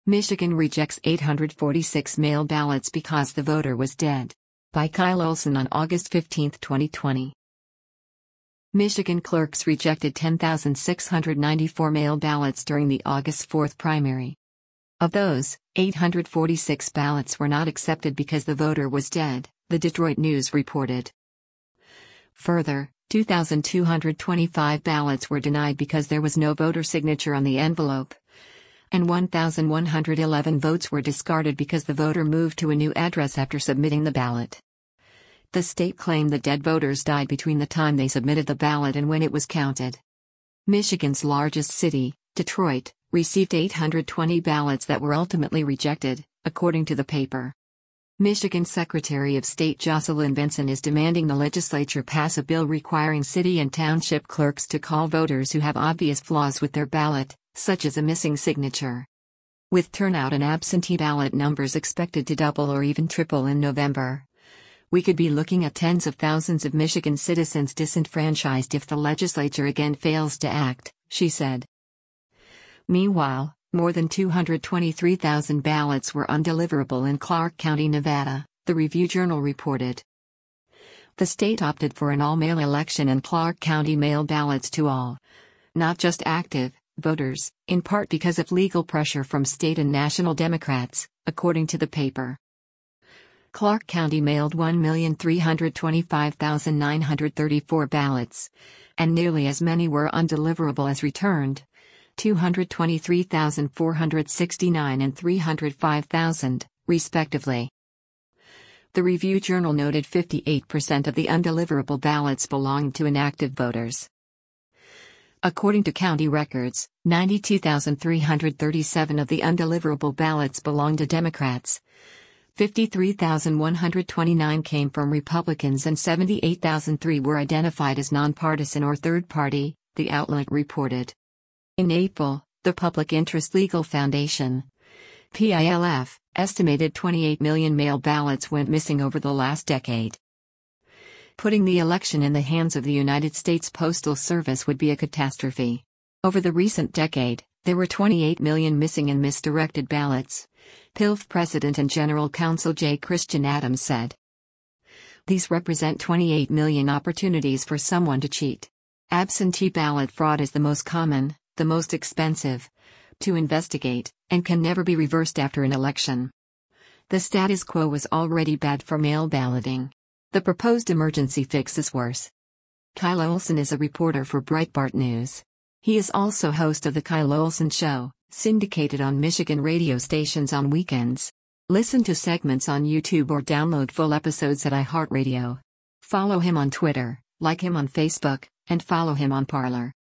Michigan rejects 846 mail ballots because the voter was dead. By Kyle Olson on August 15, 2020. Michigan clerks rejected 10,694 mail ballots during the August 4 primary. Of those, 846 ballots were not accepted because the voter was dead, the Detroit News reported. Further, 2,225 ballots were denied because there was no voter signature on the envelope, and 1,111 votes were discarded because the voter moved to a new address after submitting the ballot. The state claimed the dead voters died between the time they submitted the ballot and when it was counted. Michigan's largest city, Detroit, received 820 ballots that were ultimately rejected, according to the paper. Michigan Secretary of State Jocelyn Benson is demanding the legislature pass a bill requiring city and township clerks to call voters who have obvious flaws with their ballot, such as a missing signature. With turnout and absentee ballot numbers expected to double or even triple in November, we could be looking at tens of thousands of Michigan citizens disenfranchised if the legislature again fails to act, she said. Meanwhile, more than 223,000 ballots were undeliverable in Clark County, Nevada, the Review-Journal reported. The state opted for an all-mail election and Clark County mailed ballots to all, not just active, voters, in part because of legal pressure from state and national Democrats, according to the paper. Clark County mailed 1,325,934 ballots, and nearly as many were undeliverable as returned. 223,469 and 305,000, respectively. The Review-Journal noted 58% of the undeliverable ballots belonged to inactive voters. According to county records, 92,337 of the undeliverable ballots belonged to Democrats. 53,129 came from Republicans and 78,003 were identified as nonpartisan or third party, the outlet reported. In April, the Public Interest Legal Foundation, PILF, estimated 28 million mail ballots went missing over the last decade. Putting the election in the hands of the United States Postal Service would be a catastrophe. Over the recent decade, there were 28 million missing and misdirected ballots, PILF President and General Counsel J. Christian Adams said. These represent 28 million opportunities for someone to cheat. Absentee ballot fraud is the most common, the most expensive to investigate, and can never be reversed after an election. The status quo was already bad for mail balloting. The proposed emergency fix is worse. Kyle Olson is a reporter for Breitbart News. He is also host of The Kyle Olson Show, syndicated on Michigan radio stations on weekends. Listen to segments on YouTube or download full episodes at iHeartRadio. Follow him on Twitter, like him on Facebook, and follow him on Parler.